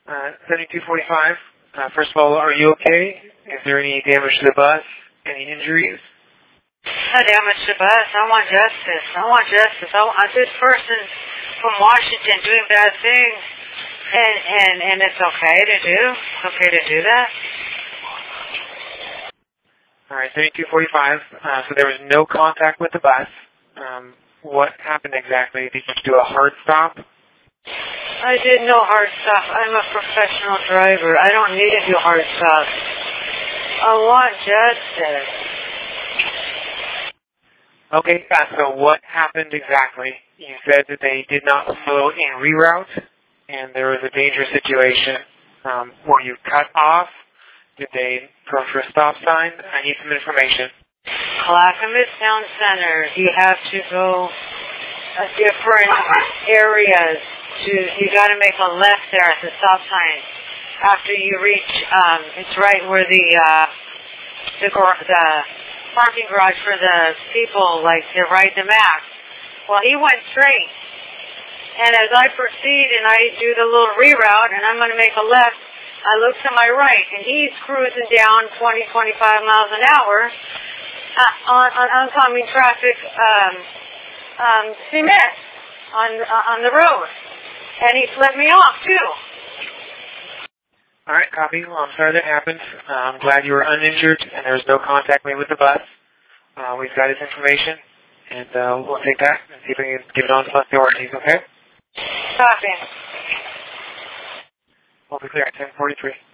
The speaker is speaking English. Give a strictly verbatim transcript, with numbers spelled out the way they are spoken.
Uh, seventy-two forty-five. Uh, first of all, are you okay? Is there any damage to the bus? Any injuries? No damage to the bus. I want justice. I want justice. I want this person from Washington doing bad things, and and and it's okay to do. It's okay to do that. All right, seventy-two forty-five. Uh, so there was no contact with the bus. Um, what happened exactly? Did you do a hard stop? I did no hard stop. I'm a professional driver. I don't need to do hard stops. I want justice. Okay, uh, so what happened exactly? You said that they did not flow in reroute, and there was a dangerous situation. Um, were you cut off? Did they go for a stop sign? I need some information. Clackamas Town Center. You have to go uh, different areas. To, you got to make a left there at the stop sign. After you reach, um, it's right where the uh, the, gar- the parking garage for the people, like they ride the Max. Well, he went straight, and as I proceed and I do the little reroute, and I'm going to make a left, I look to my right, and he's cruising down twenty, twenty-five miles an hour uh, on, on oncoming traffic, um, um, cement on uh, on the road. And he flipped me off, too. All right, copy. Well, I'm sorry that happened. Uh, I'm glad you were uninjured and there was no contact made with the bus. Uh, we've got his information, and uh, we'll take that and see if we can give it on to bus authorities, okay? Copy. We'll be clear at ten forty-three.